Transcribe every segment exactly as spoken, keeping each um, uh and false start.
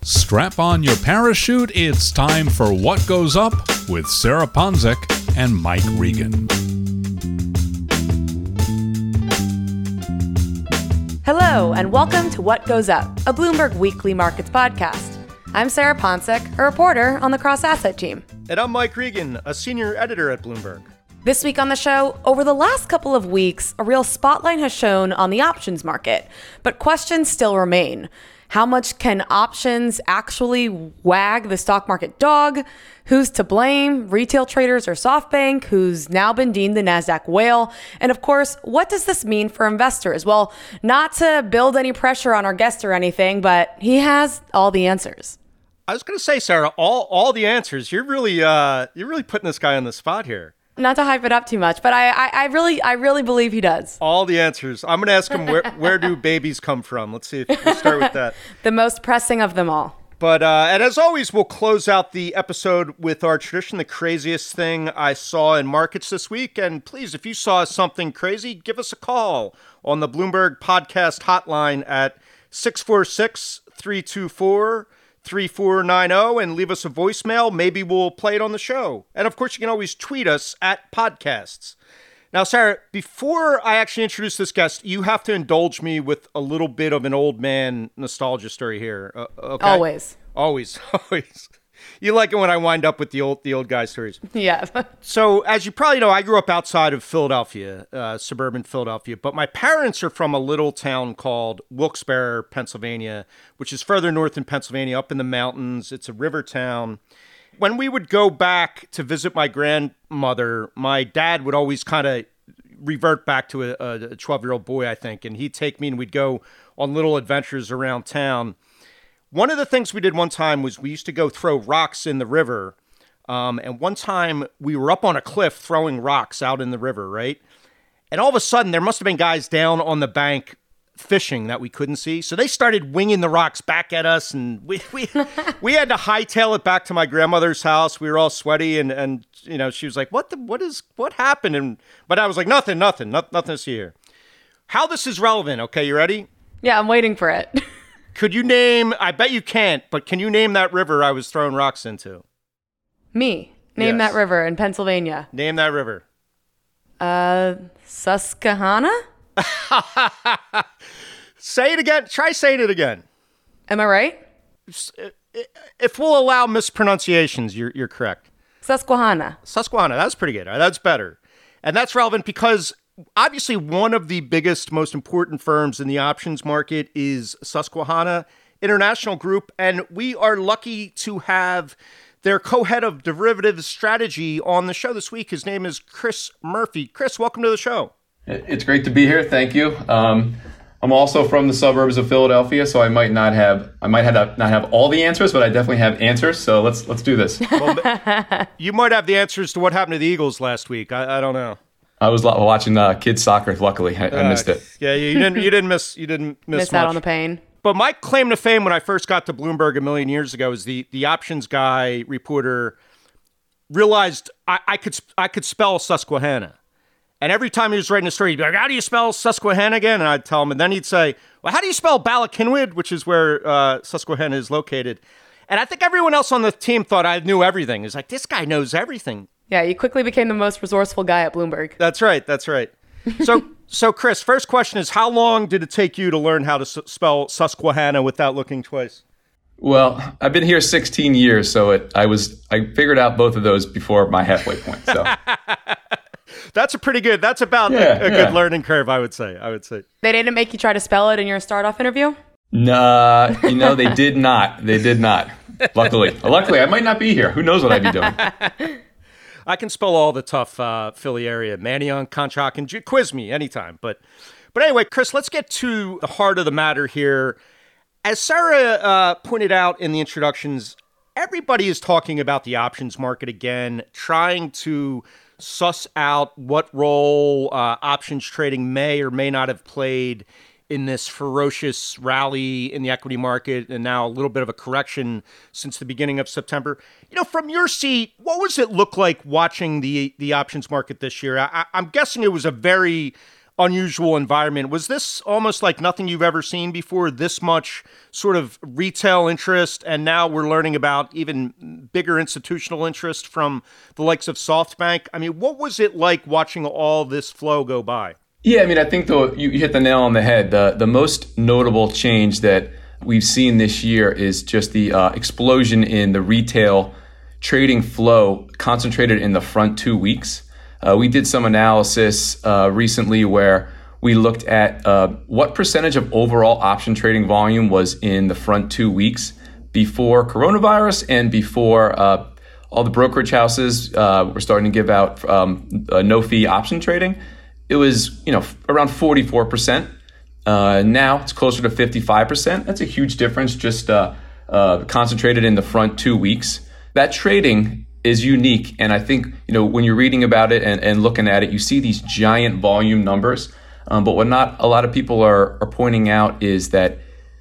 Strap on your parachute, it's time for What Goes Up with Sarah Ponczek and Mike Regan. Hello, and welcome to What Goes Up, a Bloomberg Weekly Markets podcast. I'm Sarah Ponczek, a reporter on the cross-asset team. And I'm Mike Regan, a senior editor at Bloomberg. This week on the show, over the last couple of weeks, a real spotlight has shone on the options market, but questions still remain. How much can options actually wag the stock market dog? Who's to blame? Retail traders or SoftBank, who's now been deemed the NASDAQ whale? And of course, what does this mean for investors? Well, not to build any pressure on our guest or anything, but he has all the answers. I was going to say, Sarah, all all the answers. You're really uh, you're really putting this guy on the spot here. Not to hype it up too much, but I, I, I really I really believe he does. All the answers. I'm going to ask him, where where do babies come from? Let's see if we'll start with that. The most pressing of them all. But, uh, and as always, we'll close out the episode with our tradition, the craziest thing I saw in markets this week. And please, if you saw something crazy, give us a call on the Bloomberg Podcast hotline at six four six, three two four, three four nine zero and leave us a voicemail. Maybe we'll play it on the show. And of course, you can always tweet us at podcasts. Now, Sarah, before I actually introduce this guest, you have to indulge me with a little bit of an old man nostalgia story here. Uh, okay? Always. Always. Always. You like it when I wind up with the old the old guy stories. Yeah. So, as you probably know, I grew up outside of Philadelphia, uh, suburban Philadelphia. But my parents are from a little town called Wilkes-Barre, Pennsylvania, which is further north in Pennsylvania, up in the mountains. It's a river town. When we would go back to visit my grandmother, my dad would always kind of revert back to a, a twelve-year-old boy, I think. And he'd take me and we'd go on little adventures around town. One of the things we did one time was we used to go throw rocks in the river. Um, and one time we were up on a cliff throwing rocks out in the river, right? And all of a sudden there must have been guys down on the bank fishing that we couldn't see. So they started winging the rocks back at us. And we we, we had to hightail it back to my grandmother's house. We were all sweaty. And, and you know, she was like, what the, what is, what happened? And, but I was like, nothing, nothing, not, nothing to see here. How this is relevant. Okay, you ready? Yeah, I'm waiting for it. Could you name, I bet you can't, but can you name that river I was throwing rocks into? Me. Name Yes. that river in Pennsylvania. Name that river. Uh, Susquehanna? Say it again. Try saying it again. Am I right? If we'll allow mispronunciations, you're you're correct. Susquehanna. Susquehanna. That's pretty good. That's better. And that's relevant because obviously one of the biggest, most important firms in the options market is Susquehanna International Group. And we are lucky to have their co-head of derivatives strategy on the show this week. His name is Chris Murphy. Chris, welcome to the show. It's great to be here. Thank you. Um, I'm also from the suburbs of Philadelphia, so I might not have I might have not have all the answers, but I definitely have answers. So let's let's do this. Well, you might have the answers to what happened to the Eagles last week. I, I don't know. I was watching uh, kids soccer. Luckily, I, I missed uh, it. Yeah, you didn't. You didn't miss. You didn't miss. Miss much. out on the pain. But my claim to fame when I first got to Bloomberg a million years ago is the the options guy reporter realized I, I could I could spell Susquehanna. And every time he was writing a story, he'd be like, how do you spell Susquehanna again? And I'd tell him. And then he'd say, well, how do you spell Ballackinwood, which is where uh, Susquehanna is located? And I think everyone else on the team thought I knew everything. It's like, this guy knows everything. Yeah, you quickly became the most resourceful guy at Bloomberg. That's right. That's right. So, so Chris, first question is, how long did it take you to learn how to s- spell Susquehanna without looking twice? Well, I've been here sixteen years, so it I was I figured out both of those before my halfway point. So. That's a pretty good, that's about Yeah, a, a yeah. good learning curve, I would say. I would say. They didn't make you try to spell it in your start-off interview? Nah, you know, they did not. They did not. Luckily. Luckily, I might not be here. Who knows what I'd be doing? I can spell all the tough uh, Philly area, Mannion, Conshohocken, J- quiz me anytime. But but anyway, Chris, let's get to the heart of the matter here. As Sarah uh, pointed out in the introductions, everybody is talking about the options market again, trying to suss out what role uh, options trading may or may not have played in this ferocious rally in the equity market and now a little bit of a correction since the beginning of September. You know, from your seat, what was it look like watching the the options market this year? I, I'm guessing it was a very unusual environment. Was this almost like nothing you've ever seen before, this much sort of retail interest, and now we're learning about even bigger institutional interest from the likes of SoftBank? I mean, what was it like watching all this flow go by? Yeah, I mean, I think the, you hit the nail on the head. The, the most notable change that we've seen this year is just the uh, explosion in the retail trading flow concentrated in the front two weeks. Uh, we did some analysis uh, recently where we looked at uh, what percentage of overall option trading volume was in the front two weeks before coronavirus and before uh, all the brokerage houses uh, were starting to give out um, uh, no-fee option trading. It was, you know, around forty-four percent. Uh, now it's closer to fifty-five percent. That's a huge difference, just uh, uh, concentrated in the front two weeks. That trading is unique. And I think, you know, when you're reading about it and, and looking at it, you see these giant volume numbers. Um, but what not a lot of people are, are pointing out is that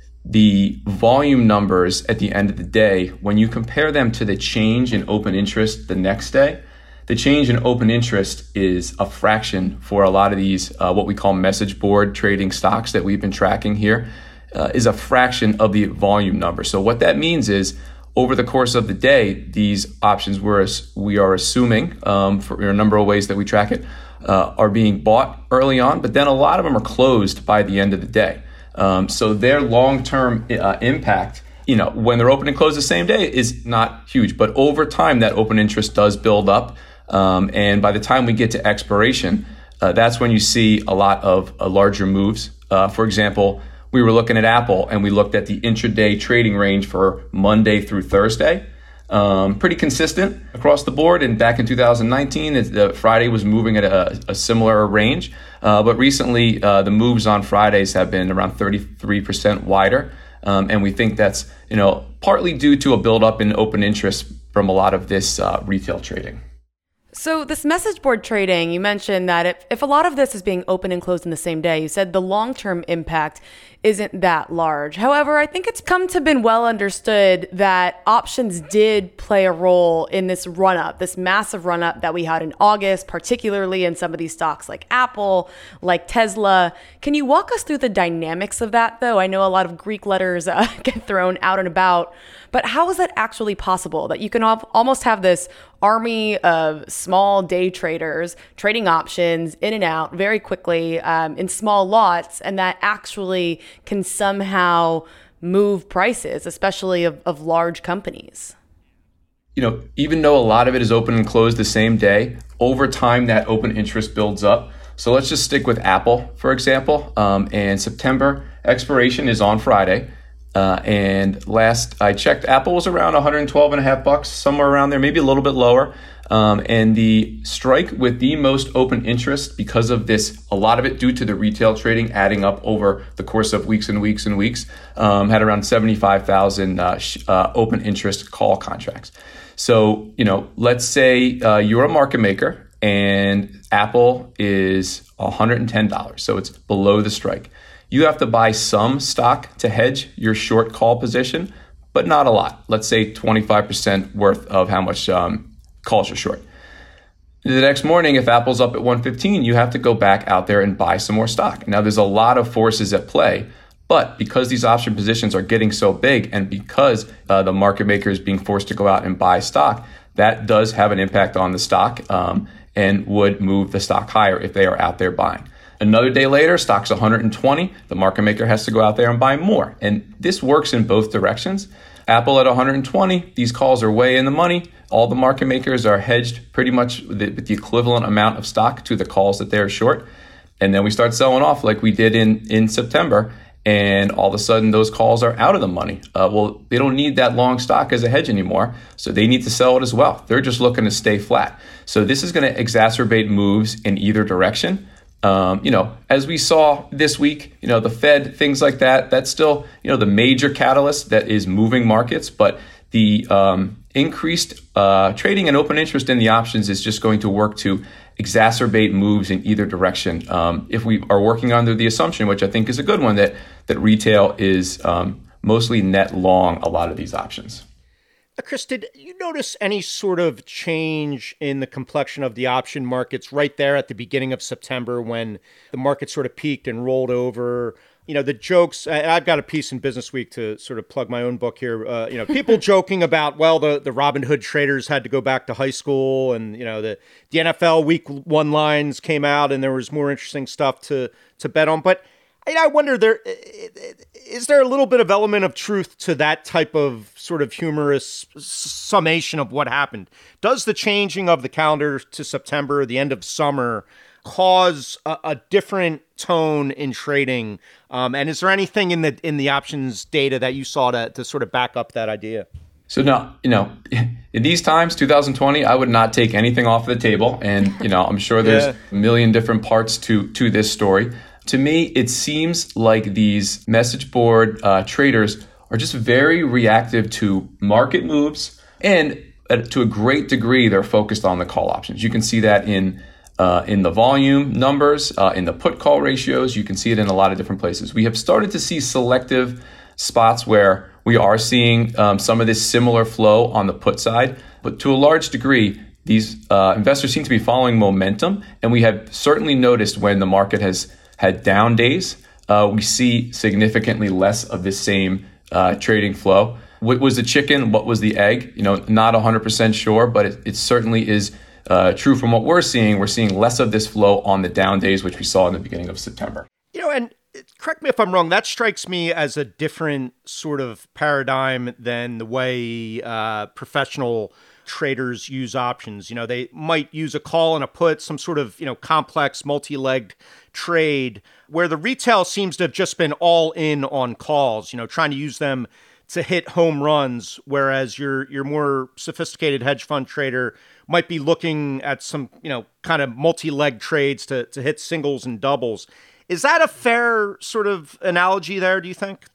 the volume numbers at the end of the day, when you compare them to the change in open interest the next day, the change in open interest is a fraction for a lot of these, uh, what we call message board trading stocks that we've been tracking here, uh, is a fraction of the volume number. So what that means is over the course of the day, these options we're, we are assuming, um, for a number of ways that we track it, uh, are being bought early on, but then a lot of them are closed by the end of the day. Um, so their long-term uh, impact, you know, when they're open and closed the same day is not huge, but over time that open interest does build up. Um, and by the time we get to expiration, uh, that's when you see a lot of uh, larger moves. Uh, for example, we were looking at Apple and we looked at the intraday trading range for Monday through Thursday. Um, pretty consistent across the board. And back in two thousand nineteen, it, uh, Friday was moving at a, a similar range. Uh, but recently, uh, the moves on Fridays have been around thirty-three percent wider. Um, and we think that's, you know, partly due to a buildup in open interest from a lot of this uh, retail trading. So this message board trading, you mentioned that if, if a lot of this is being open and closed in the same day, you said the long-term impact isn't that large. However, I think it's come to been well understood that options did play a role in this run-up, this massive run-up that we had in August, particularly in some of these stocks like Apple, like Tesla. Can you walk us through the dynamics of that, though? I know a lot of Greek letters uh, get thrown out and about, but how is that actually possible that you can al- almost have this army of small day traders trading options in and out very quickly um, in small lots, and that actually can somehow move prices, especially of, of large companies? You know, even though a lot of it is open and closed the same day, over time that open interest builds up. So let's just stick with Apple, for example. Um, and September expiration is on Friday. Uh, and last I checked, Apple was around one hundred twelve and a half bucks, somewhere around there, maybe a little bit lower. Um, and the strike with the most open interest, because of this, a lot of it due to the retail trading adding up over the course of weeks and weeks and weeks, um, had around seventy-five thousand uh, sh- uh, open interest call contracts. So, you know, let's say uh, you're a market maker and Apple is one hundred ten dollars. So it's below the strike. You have to buy some stock to hedge your short call position, but not a lot. Let's say twenty-five percent worth of how much um, calls you're short. The next morning, if Apple's up at one fifteen, you have to go back out there and buy some more stock. Now, there's a lot of forces at play, but because these option positions are getting so big and because uh, the market maker is being forced to go out and buy stock, that does have an impact on the stock um, and would move the stock higher if they are out there buying. Another day later, stock's one hundred twenty. The market maker has to go out there and buy more. And this works in both directions. Apple at one hundred twenty, these calls are way in the money. All the market makers are hedged pretty much with the, with the equivalent amount of stock to the calls that they're short. And then we start selling off like we did in, in September. And all of a sudden, those calls are out of the money. Uh, well, they don't need that long stock as a hedge anymore, so they need to sell it as well. They're just looking to stay flat. So this is going to exacerbate moves in either direction. Um, you know, as we saw this week, you know, the Fed, things like that, that's still, you know, the major catalyst that is moving markets. But the um, increased uh, trading and open interest in the options is just going to work to exacerbate moves in either direction. Um, if we are working under the assumption, which I think is a good one, that that retail is um, mostly net long a lot of these options. Chris, did you notice any sort of change in the complexion of the option markets right there at the beginning of September when the market sort of peaked and rolled over? You know, the jokes, I've got a piece in Business Week to sort of plug my own book here. Uh, you know, people joking about, well, the, the Robinhood traders had to go back to high school, and, you know, the, the N F L week one lines came out and there was more interesting stuff to, to bet on. But I wonder, there is there a little bit of element of truth to that type of sort of humorous summation of what happened? Does the changing of the calendar to September, the end of summer, cause a, a different tone in trading? Um, and is there anything in the in the options data that you saw to, to sort of back up that idea? So no, you know, in these times, two thousand twenty, I would not take anything off the table. And, you know, I'm sure there's yeah. a million different parts to to this story. To me, it seems like these message board uh, traders are just very reactive to market moves. And uh, to a great degree, they're focused on the call options. You can see that in uh, in the volume numbers, uh, in the put call ratios. You can see it in a lot of different places. We have started to see selective spots where we are seeing um, some of this similar flow on the put side. But to a large degree, these uh, investors seem to be following momentum. And we have certainly noticed when the market has had down days, uh, we see significantly less of this same uh, trading flow. What was the chicken? What was the egg? You know, not one hundred percent sure, but it, it certainly is uh, true from what we're seeing. We're seeing less of this flow on the down days, which we saw in the beginning of September. You know, and correct me if I'm wrong, that strikes me as a different sort of paradigm than the way uh, professional traders use options. You know, they might use a call and a put, some sort of, you know, complex multi-legged trade where the retail seems to have just been all in on calls, you know, trying to use them to hit home runs, whereas your your more sophisticated hedge fund trader might be looking at some, you know, kind of multi-leg trades to, to hit singles and doubles. Is that a fair sort of analogy there, do you think?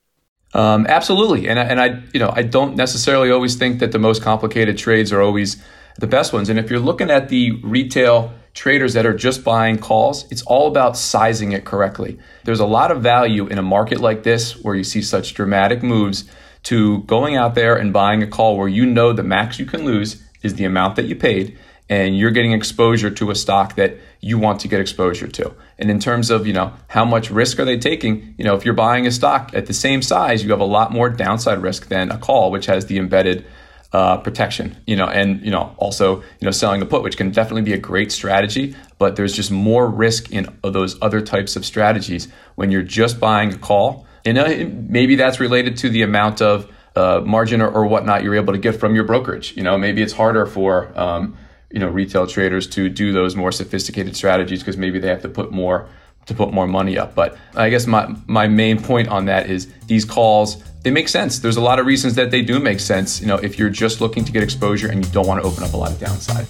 Um, absolutely. And I, and I, you know, I don't necessarily always think that the most complicated trades are always the best ones. And if you're looking at the retail traders that are just buying calls, it's all about sizing it correctly. There's a lot of value in a market like this where you see such dramatic moves to going out there and buying a call where you know the max you can lose is the amount that you paid, and you're getting exposure to a stock that you want to get exposure to. And in terms of, you know, how much risk are they taking? You know, if you're buying a stock at the same size, you have a lot more downside risk than a call, which has the embedded uh, protection, you know, and, you know, also, you know, selling a put, which can definitely be a great strategy, but there's just more risk in those other types of strategies when you're just buying a call. And uh, maybe that's related to the amount of uh, margin or, or whatnot you're able to get from your brokerage. You know, maybe it's harder for, um, you know, retail traders to do those more sophisticated strategies because maybe they have to put more to put more money up. But I guess my my main point on that is these calls, they make sense. There's a lot of reasons that they do make sense, you know, if you're just looking to get exposure and you don't want to open up a lot of downside.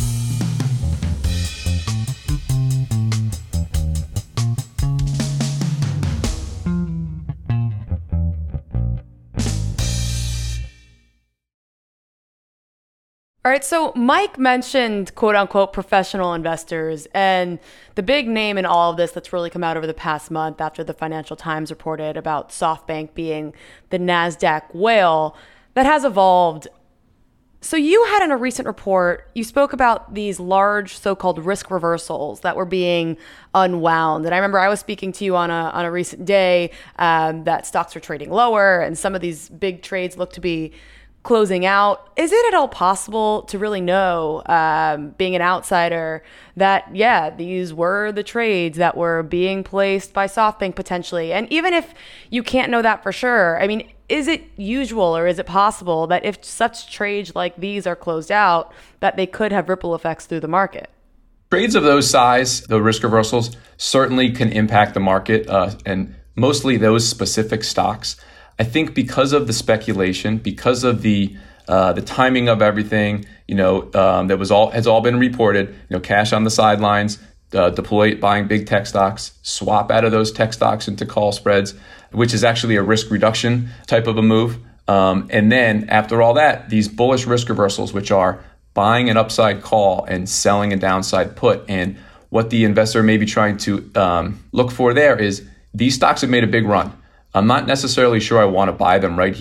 All right, so Mike mentioned quote unquote professional investors, and the big name in all of this that's really come out over the past month after the Financial Times reported about SoftBank being the NASDAQ whale that has evolved. So you had in a recent report, you spoke about these large so-called risk reversals that were being unwound. And I remember I was speaking to you on a on a recent day um, that stocks were trading lower and some of these big trades look to be closing out. Is it at all possible to really know, um, being an outsider, that, yeah, these were the trades that were being placed by SoftBank potentially? And even if you can't know that for sure, I mean, is it usual or is it possible that if such trades like these are closed out, that they could have ripple effects through the market? Trades of those size, the risk reversals, certainly can impact the market, uh, and mostly those specific stocks. I think because of the speculation, because of the uh, the timing of everything, you know, um, that was all has all been reported. You know, cash on the sidelines, uh, deploy buying big tech stocks, swap out of those tech stocks into call spreads, which is actually a risk reduction type of a move. Um, and then after all that, these bullish risk reversals, which are buying an upside call and selling a downside put. And what the investor may be trying to um, look for there is these stocks have made a big run. I'm not necessarily sure I want to buy them right here.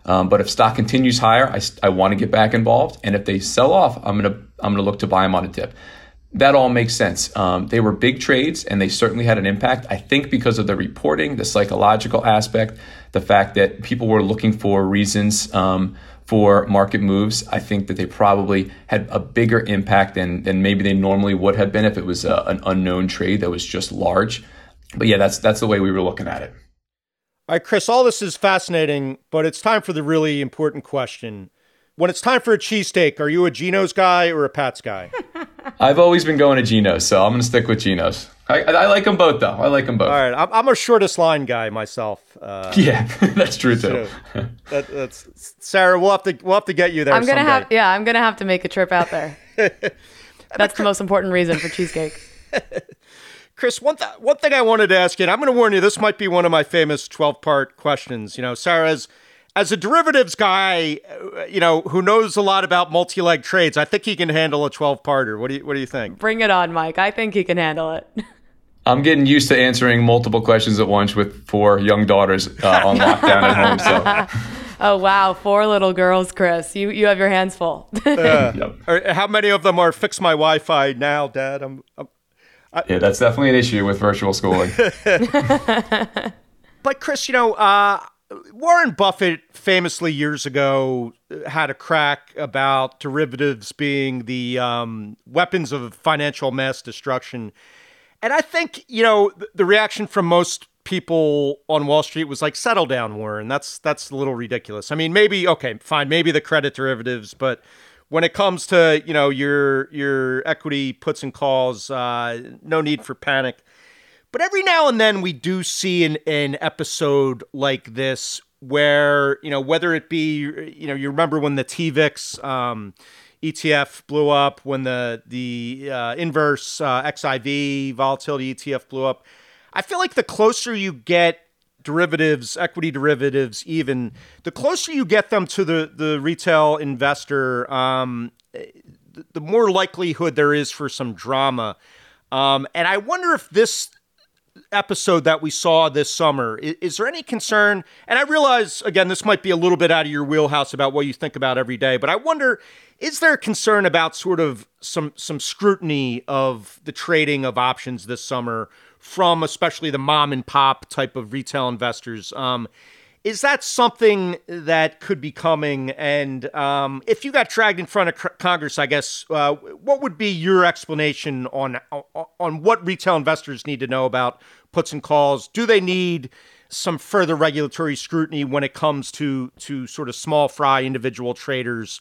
Um, but if stock continues higher, I, I want to get back involved. And if they sell off, I'm going to I'm going to look to buy them on a dip. That all makes sense. Um, they were big trades and they certainly had an impact. I think because of the reporting, the psychological aspect, the fact that people were looking for reasons um, for market moves, I think that they probably had a bigger impact than, than maybe they normally would have been if it was a, an unknown trade that was just large. But yeah, that's that's the way we were looking at it. All right, Chris, all this is fascinating, but it's time for the really important question. When it's time for a cheesesteak, are you a Geno's guy or a Pat's guy? I've always been going to Geno's, so I'm going to stick with Geno's. I, I like them both, though. I like them both. All right, I'm, I'm a shortest line guy myself. Uh, yeah, that's true too. So that, that's Sarah. We'll have to we'll have to get you there. I'm gonna someday. have yeah. I'm gonna have to make a trip out there. That's the most important reason for cheesecake. Chris, one th- one thing I wanted to ask you, and I'm going to warn you, this might be one of my famous twelve-part questions. You know, Sarah, as, as a derivatives guy, uh, you know, who knows a lot about multi-leg trades, I think he can handle a twelve-parter. What do you What do you think? Bring it on, Mike. I think he can handle it. I'm getting used to answering multiple questions at once with four young daughters uh, on lockdown at home. So. Oh, wow. Four little girls, Chris. You you have your hands full. uh, yep. How many of them are fix my Wi-Fi now, Dad? I'm, I'm I, yeah, that's definitely an issue with virtual schooling. But Chris, you know, uh, Warren Buffett famously years ago had a crack about derivatives being the um, weapons of financial mass destruction. And I think, you know, the reaction from most people on Wall Street was like, settle down, Warren. That's that's a little ridiculous. I mean, maybe, okay, fine, maybe the credit derivatives, but when it comes to, you know, your your equity puts and calls, uh, no need for panic. But every now and then we do see an, an episode like this where, you know, whether it be, you know, you remember when the T V I X um, E T F blew up, when the, the uh, inverse uh, X I V volatility E T F blew up. I feel like the closer you get derivatives, equity derivatives, even the closer you get them to the, the retail investor, um, the, the more likelihood there is for some drama. Um, and I wonder if this episode that we saw this summer, is, is there any concern? And I realize, again, this might be a little bit out of your wheelhouse about what you think about every day, but I wonder, is there a concern about sort of some some scrutiny of the trading of options this summer from especially the mom and pop type of retail investors? Um, is that something that could be coming? And um, if you got dragged in front of Congress, I guess, uh, what would be your explanation on on what retail investors need to know about puts and calls? Do they need some further regulatory scrutiny when it comes to to sort of small fry individual traders?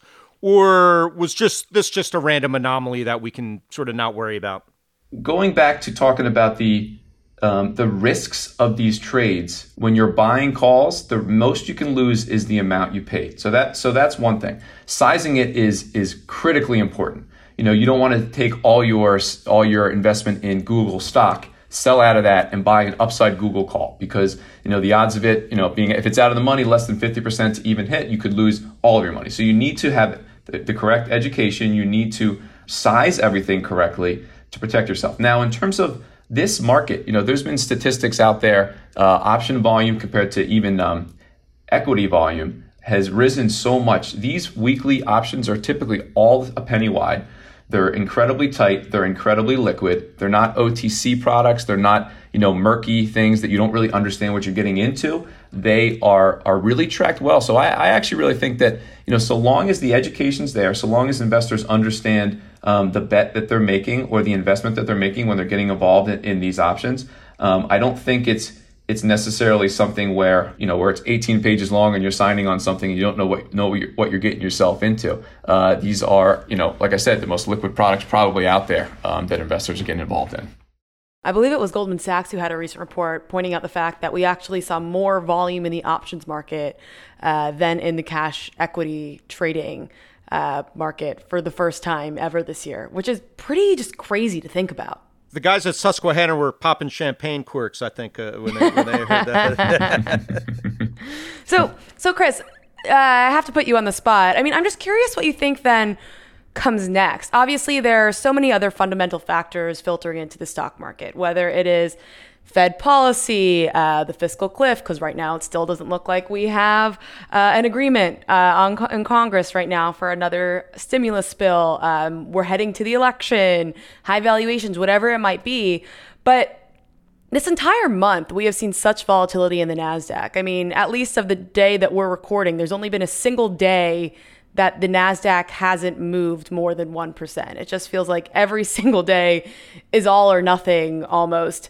Or was just this just a random anomaly that we can sort of not worry about? Going back to talking about the um, the risks of these trades, when you're buying calls, the most you can lose is the amount you paid. So that so that's one thing. Sizing it is is critically important. You know, you don't want to take all your all your investment in Google stock, sell out of that, and buy an upside Google call, because you know the odds of it, you know, being if it's out of the money less than fifty percent to even hit, you could lose all of your money. So you need to have the, the correct education. You need to size everything correctly to protect yourself. Now, in terms of this market, you know, there's been statistics out there. Uh, option volume compared to even um, equity volume has risen so much. These weekly options are typically all a penny wide. They're incredibly tight. They're incredibly liquid. They're not O T C products. They're not, you know, murky things that you don't really understand what you're getting into. They are are really tracked well. So I, I actually really think that, you know, so long as the education's there, so long as investors understand um, the bet that they're making or the investment that they're making when they're getting involved in, in these options, um, I don't think it's it's necessarily something where, you know, where it's eighteen pages long and you're signing on something and you don't know what know what you're, what you're getting yourself into. Uh, these are, you know, like I said, the most liquid products probably out there um, that investors are getting involved in. I believe it was Goldman Sachs who had a recent report pointing out the fact that we actually saw more volume in the options market uh, than in the cash equity trading uh, market for the first time ever this year, which is pretty just crazy to think about. The guys at Susquehanna were popping champagne corks, I think, uh, when, they, when they heard that. so, so Chris, uh, I have to put you on the spot. I mean, I'm just curious what you think then comes next. Obviously, there are so many other fundamental factors filtering into the stock market, whether it is Fed policy, uh, the fiscal cliff, because right now it still doesn't look like we have uh, an agreement uh, on, in Congress right now for another stimulus bill. Um, we're heading to the election, high valuations, whatever it might be. But this entire month, we have seen such volatility in the NASDAQ. I mean, at least of the day that we're recording, there's only been a single day that the NASDAQ hasn't moved more than one percent. It just feels like every single day is all or nothing almost.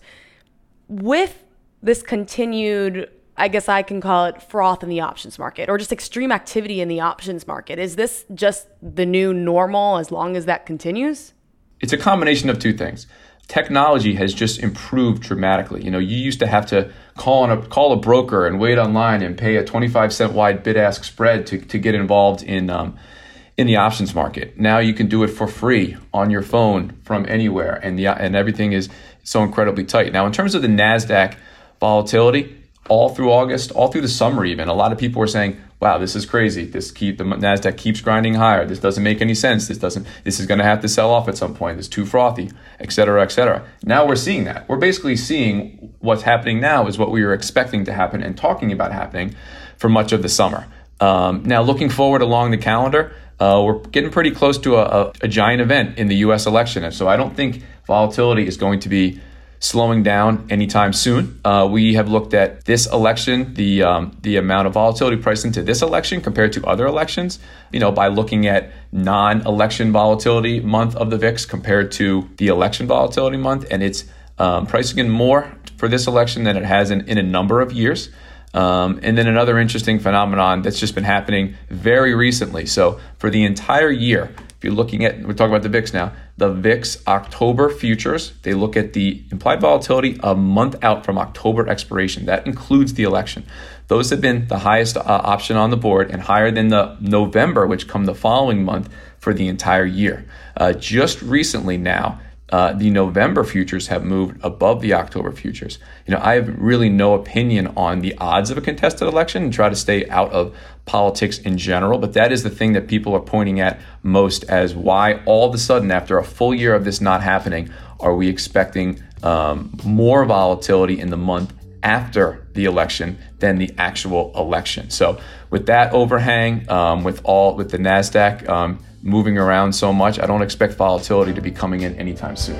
With this continued, I guess I can call it froth in the options market, or just extreme activity in the options market, is this just the new normal as long as that continues? It's a combination of two things. Technology has just improved dramatically. You know, you used to have to call on a call a broker and wait online and pay a twenty-five cent wide bid-ask spread to, to get involved in um, in the options market. Now you can do it for free on your phone from anywhere, and the and everything is so incredibly tight. Now, in terms of the NASDAQ volatility, all through August, all through the summer even, a lot of people were saying, wow, this is crazy. This keep the NASDAQ keeps grinding higher. This doesn't make any sense. This doesn't, this is going to have to sell off at some point. It's too frothy, et cetera, et cetera. Now we're seeing that. We're basically seeing what's happening now is what we were expecting to happen and talking about happening for much of the summer. Um, now, looking forward along the calendar, uh, we're getting pretty close to a, a, a giant event in the U S election. And so I don't think volatility is going to be slowing down anytime soon. Uh, we have looked at this election, the um, the amount of volatility priced into this election compared to other elections, you know, by looking at non-election volatility month of the V I X compared to the election volatility month. And it's um, pricing in more for this election than it has in, in a number of years. Um, and then another interesting phenomenon that's just been happening very recently. So for the entire year, if you're looking at, we're talking about the V I X now, the V I X October futures, they look at the implied volatility a month out from October expiration. That includes the election. Those have been the highest uh, option on the board and higher than the November, which come the following month for the entire year. Uh, just recently now, Uh, the November futures have moved above the October futures. You know, I have really no opinion on the odds of a contested election and try to stay out of politics in general, but that is the thing that people are pointing at most as why all of a sudden, after a full year of this not happening, are we expecting um, more volatility in the month after the election than the actual election. So with that overhang, um, with all with the NASDAQ um, moving around so much, I don't expect volatility to be coming in anytime soon.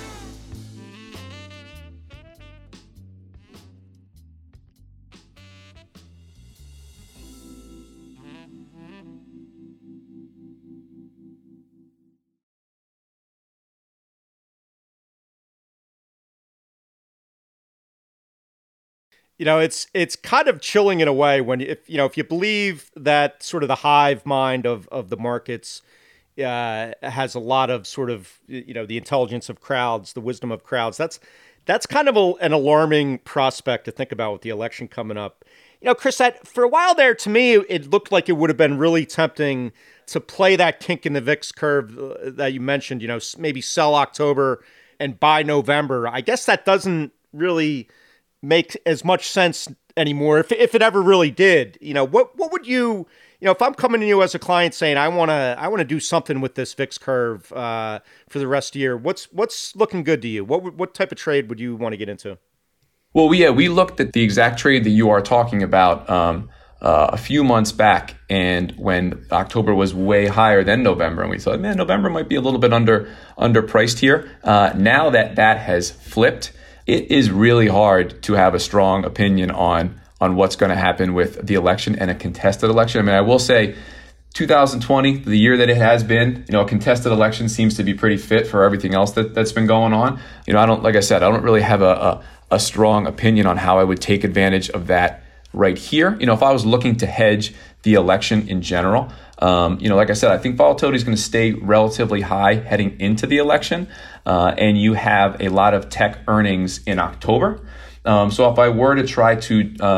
You know, it's it's kind of chilling in a way when, if you know, if you believe that sort of the hive mind of, of the markets uh, has a lot of sort of, you know, the intelligence of crowds, the wisdom of crowds. That's that's kind of a, an alarming prospect to think about with the election coming up. You know, Chris, that for a while there, to me, it looked like it would have been really tempting to play that kink in the V I X curve that you mentioned. You know, maybe sell October and buy November. I guess that doesn't really make as much sense anymore, if if it ever really did. You know, what what would you, you know, if I'm coming to you as a client saying I want to I want to do something with this V I X curve uh, for the rest of the year, what's what's looking good to you? What what type of trade would you want to get into? Well, yeah, we looked at the exact trade that you are talking about um, uh, a few months back, and when October was way higher than November, and we thought, man, November might be a little bit under underpriced here. Uh, now that that has flipped, it is really hard to have a strong opinion on on what's going to happen with the election and a contested election. I mean, I will say two thousand twenty, the year that it has been, you know, a contested election seems to be pretty fit for everything else that, that's been going on. You know, I don't, like I said, I don't really have a, a, a strong opinion on how I would take advantage of that right here. You know, if I was looking to hedge the election in general, um, you know, like I said, I think volatility is going to stay relatively high heading into the election. Uh, and you have a lot of tech earnings in October. Um, so if I were to try to um,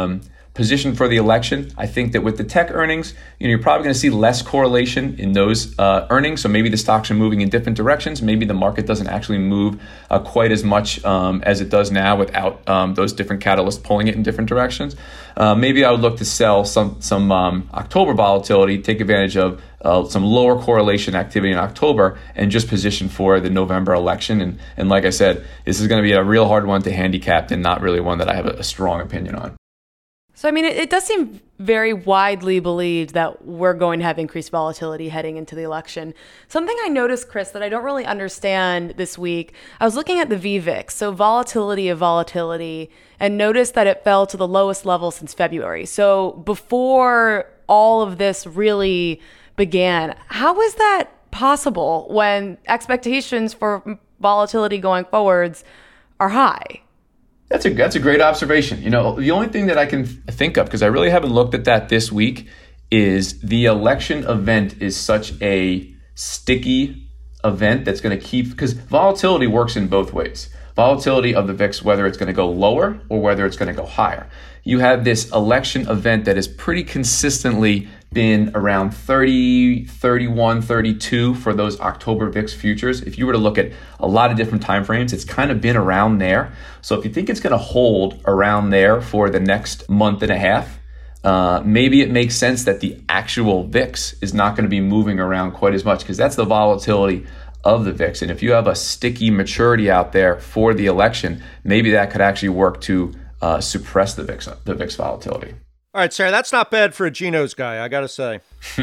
position for the election. I think that with the tech earnings, you know, you're probably going to see less correlation in those uh, earnings. So maybe the stocks are moving in different directions. Maybe the market doesn't actually move uh, quite as much um, as it does now without um, those different catalysts pulling it in different directions. Uh, maybe I would look to sell some some um, October volatility, take advantage of uh, some lower correlation activity in October, and just position for the November election. And and like I said, this is going to be a real hard one to handicap, and not really one that I have a, a strong opinion on. So, I mean, it, it does seem very widely believed that we're going to have increased volatility heading into the election. Something I noticed, Chris, that I don't really understand this week, I was looking at the V VIX, so volatility of volatility, and noticed that it fell to the lowest level since February. So before all of this really began, how is that possible when expectations for volatility going forwards are high? That's a that's a great observation. You know, the only thing that I can think of, because I really haven't looked at that this week, is the election event is such a sticky event that's going to keep, because volatility works in both ways. Volatility of the V I X, whether it's going to go lower or whether it's going to go higher. You have this election event that has pretty consistently been around thirty, thirty-one, thirty-two for those October V I X futures. If you were to look at a lot of different time frames, it's kind of been around there. So if you think it's going to hold around there for the next month and a half, uh, maybe it makes sense that the actual V I X is not going to be moving around quite as much, because that's the volatility of the V I X. And if you have a sticky maturity out there for the election, maybe that could actually work to uh, suppress the V I X, the V I X volatility. All right, Sarah, that's not bad for a Geno's guy, I got to say.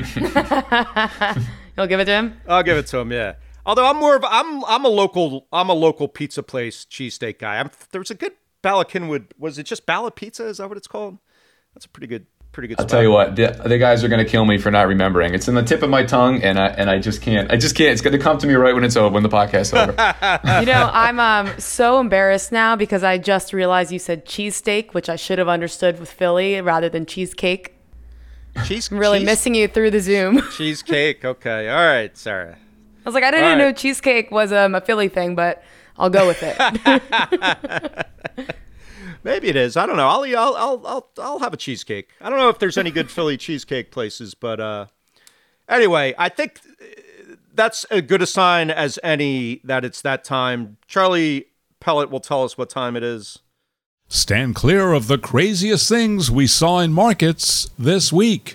You'll give it to him? I'll give it to him, yeah. Although I'm more of I'm I'm a local I'm a local pizza place cheesesteak guy. I'm, there was a good Bala Cynwyd. Was it just Bala Pizza? Is that what it's called? That's a pretty good pretty good. I'll spot. tell you what, the, the guys are going to kill me for not remembering. It's in the tip of my tongue, and I and I just can't. I just can't. It's going to come to me right when it's over, when the podcast's over. You know, I'm um, so embarrassed now because I just realized you said cheesesteak, which I should have understood with Philly rather than cheesecake. Cheese, I'm really cheese, missing you through the Zoom. cheesecake. Okay, all right, Sarah. I was like, I didn't All even know right. cheesecake was um, a Philly thing, but I'll go with it. Maybe it is. I don't know. I'll I'll I'll I'll I'll have a cheesecake. I don't know if there's any good Philly cheesecake places, but uh, anyway, I think that's as good a sign as any that it's that time. Charlie Pellet will tell us what time it is. Stand clear of the craziest things we saw in markets this week.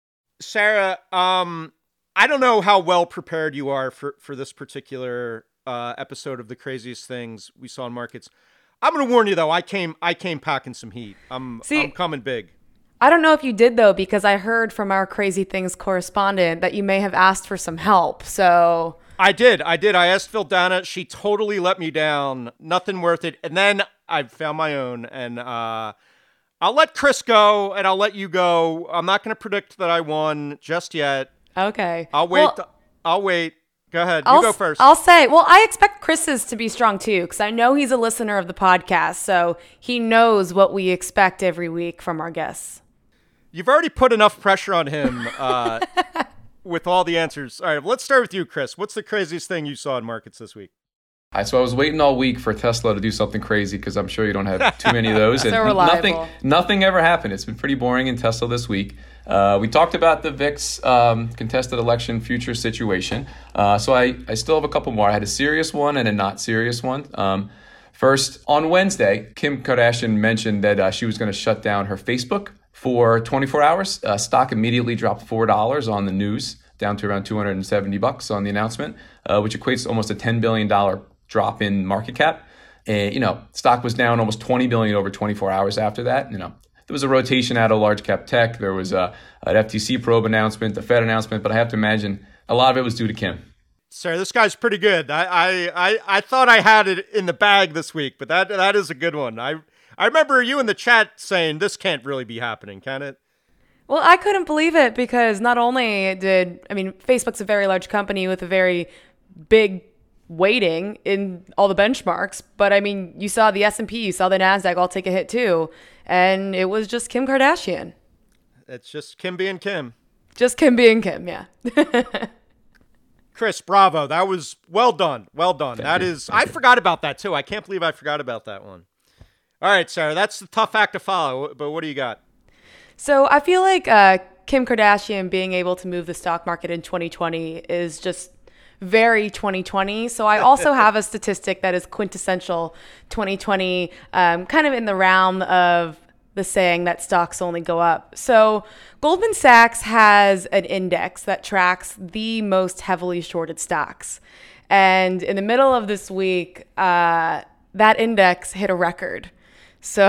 Sarah, um, I don't know how well prepared you are for, for this particular uh, episode of the craziest things we saw in markets. I'm going to warn you, though. I came I came packing some heat. I'm See, I'm coming big. I don't know if you did, though, because I heard from our Crazy Things correspondent that you may have asked for some help. So I did. I did. I asked Phil Dana. She totally let me down. Nothing worth it. And then I found my own. And uh, I'll let Chris go, and I'll let you go. I'm not going to predict that I won just yet. okay, I'll wait. Well, I'll wait. Go ahead. I'll, You go first. I'll say, well, I expect Chris's to be strong too, because I know he's a listener of the podcast, so he knows what we expect every week from our guests. You've already put enough pressure on him uh, with all the answers. All right, let's start with you, Chris. What's the craziest thing you saw in markets this week? I, so I was waiting all week for Tesla to do something crazy, because I'm sure you don't have too many of those. So reliable. Nothing, nothing ever happened. It's been pretty boring in Tesla this week. Uh, we talked about the V I X um, contested election future situation. Uh, so I, I still have a couple more. I had a serious one and a not serious one. Um, first, on Wednesday, Kim Kardashian mentioned that uh, she was going to shut down her Facebook for twenty-four hours. Uh, stock immediately dropped four dollars on the news, down to around two hundred seventy bucks on the announcement, uh, which equates to almost a ten billion dollars drop in market cap. And, you know, stock was down almost twenty billion dollars over twenty-four hours after that. You know, there was a rotation out of large cap tech. There was a, an F T C probe announcement, the Fed announcement, but I have to imagine a lot of it was due to Kim. Sarah, this guy's pretty good. I, I, I, I thought I had it in the bag this week, but that that is a good one. I I remember you in the chat saying this can't really be happening, can it? Well, I couldn't believe it because not only did, I mean, Facebook's a very large company with a very big weighting in all the benchmarks, but I mean, you saw the S and P, you saw the NASDAQ all take a hit too, and it was just Kim Kardashian. It's just Kim being Kim. Just Kim being Kim, yeah. Chris, bravo. That was well done. Well done. Thank That you. is, Thank I you. forgot about that too. I can't believe I forgot about that one. All right, Sarah, that's the tough act to follow, but what do you got? So I feel like uh, Kim Kardashian being able to move the stock market in twenty twenty is just very twenty twenty. So I also have a statistic that is quintessential twenty twenty, um, kind of in the realm of the saying that stocks only go up. So Goldman Sachs has an index that tracks the most heavily shorted stocks. And in the middle of this week, uh, that index hit a record. So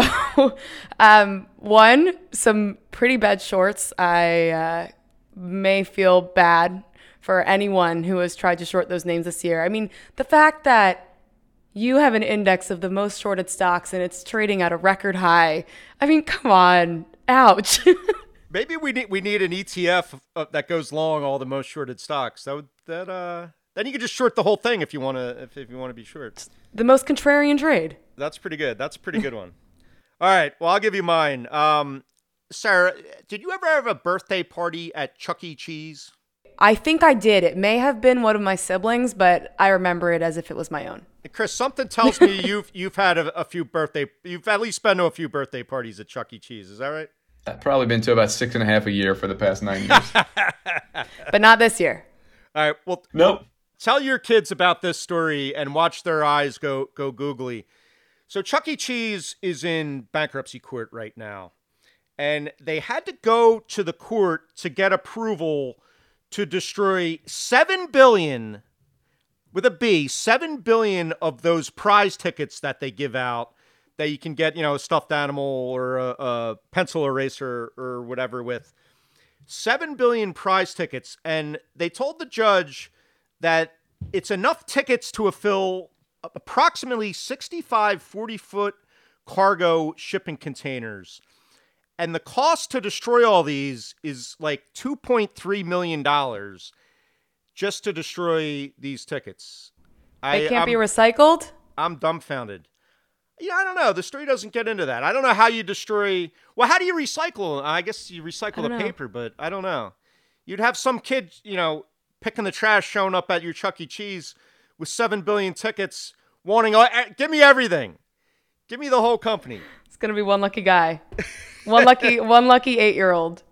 um, one, some pretty bad shorts. I uh, may feel bad for anyone who has tried to short those names this year. I mean, the fact that you have an index of the most shorted stocks and it's trading at a record high. I mean, come on. Ouch. Maybe we need we need an E T F that goes long all the most shorted stocks. That would that uh then you could just short the whole thing if you want to if, if you want to be short. The most contrarian trade. That's pretty good. That's a pretty good one. All right. Well, I'll give you mine. Um, Sarah, did you ever have a birthday party at Chuck E. Cheese? I think I did. It may have been one of my siblings, but I remember it as if it was my own. Chris, something tells me you've you've had a, a few birthday, you've at least been to a few birthday parties at Chuck E. Cheese. Is that right? I've probably been to about six and a half a year for the past nine years. But not this year. All right. Well, nope. Tell your kids about this story and watch their eyes go go googly. So Chuck E. Cheese is in bankruptcy court right now, and they had to go to the court to get approval to destroy seven billion with a B, seven billion of those prize tickets that they give out that you can get, you know, a stuffed animal or a, a pencil eraser or whatever with. seven billion prize tickets. And they told the judge that it's enough tickets to fill approximately sixty-five forty-foot cargo shipping containers. And the cost to destroy all these is like two point three million dollars just to destroy these tickets. They I, can't I'm, be recycled? I'm dumbfounded. Yeah, I don't know. The story doesn't get into that. I don't know how you destroy... Well, how do you recycle? I guess you recycle the know. paper, but I don't know. You'd have some kid, you know, picking the trash showing up at your Chuck E. Cheese with seven billion tickets wanting... Oh, give me everything. Give me the whole company. It's going to be one lucky guy. One lucky one lucky eight-year-old.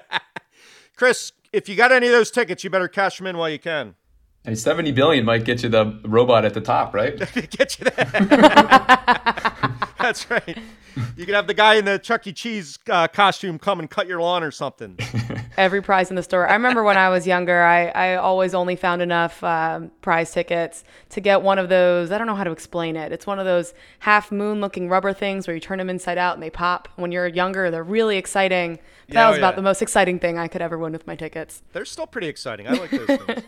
Chris, if you got any of those tickets, you better cash them in while you can. Hey, seventy billion might get you the robot at the top, right? Get you there. That's right. You could have the guy in the Chuck E. Cheese uh, costume come and cut your lawn or something. Every prize in the store. I remember when I was younger, I, I always only found enough um, prize tickets to get one of those. I don't know how to explain it. It's one of those half moon looking rubber things where you turn them inside out and they pop. When you're younger, they're really exciting. But that Yeah, was oh, about yeah. the most exciting thing I could ever win with my tickets. They're still pretty exciting. I like those things.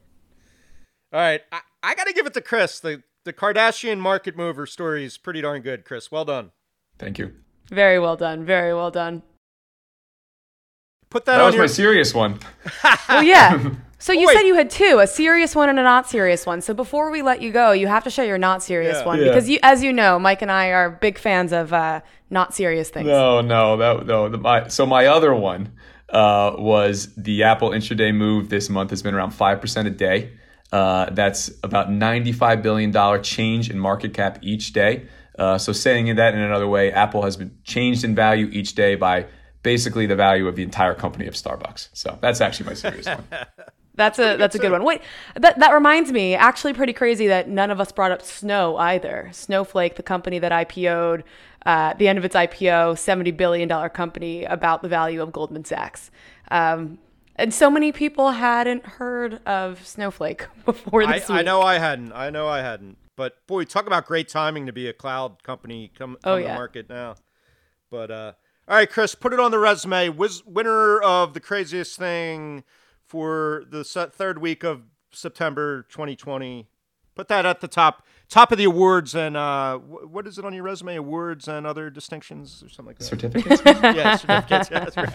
All right. I, I got to give it to Chris. The, the Kardashian market mover story is pretty darn good, Chris. Well done. Thank you. Very well done. Very well done. Put that, That on was your... my serious one. Well, yeah. So you Wait. said you had two, a serious one and a not serious one. So before we let you go, you have to share your not serious Yeah. one Yeah. because, you, as you know, Mike and I are big fans of uh, not serious things. No, no, that no. The, my, so my other one uh, was the Apple intraday move this month has been around five percent a day. Uh, that's about ninety-five billion dollars change in market cap each day. Uh, so saying that in another way, Apple has been changed in value each day by basically the value of the entire company of Starbucks. So that's actually my serious one. That's a that's a good one. Wait, that that reminds me, actually pretty crazy that none of us brought up Snow either. Snowflake, the company that I P O'd, uh, at the end of its I P O, seventy billion dollars company about the value of Goldman Sachs. Um, and so many people hadn't heard of Snowflake before I, this week. I know I hadn't. I know I hadn't. But, boy, talk about great timing to be a cloud company come, come Oh, to yeah. the market now. But, uh, all right, Chris, put it on the resume. Was winner of the craziest thing for the se- third week of September twenty twenty. Put that at the top top of the awards. And uh, wh- what is it on your resume? Awards and other distinctions or something like that? Certificates? Yeah, certificates. Yeah, that's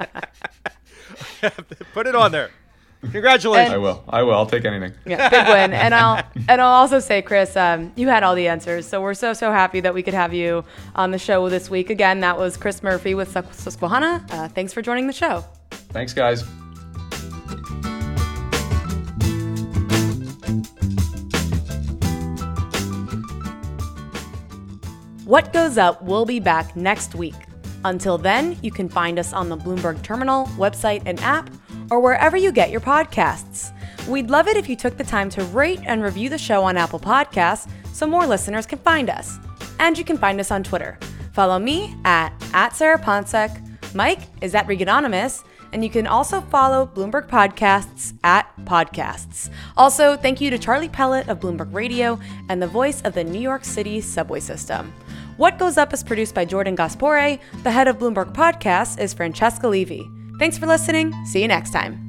right. Put it on there. Congratulations. I will. I will. I'll take anything. Yeah, big win. And I'll and I'll also say, Chris, um, you had all the answers. So we're so, so happy that we could have you on the show this week. Again, that was Chris Murphy with Sus- Susquehanna. Uh, thanks for joining the show. Thanks, guys. What Goes Up will be back next week. Until then, you can find us on the Bloomberg Terminal, website, and app, or wherever you get your podcasts. We'd love it if you took the time to rate and review the show on Apple Podcasts so more listeners can find us. And you can find us on Twitter. Follow me at, at Sarah Ponsek. Mike is at Reganonymous. And you can also follow Bloomberg Podcasts at Podcasts. Also, thank you to Charlie Pellet of Bloomberg Radio and the voice of the New York City subway system. What Goes Up is produced by Jordan Gaspore. The head of Bloomberg Podcasts is Francesca Levy. Thanks for listening. See you next time.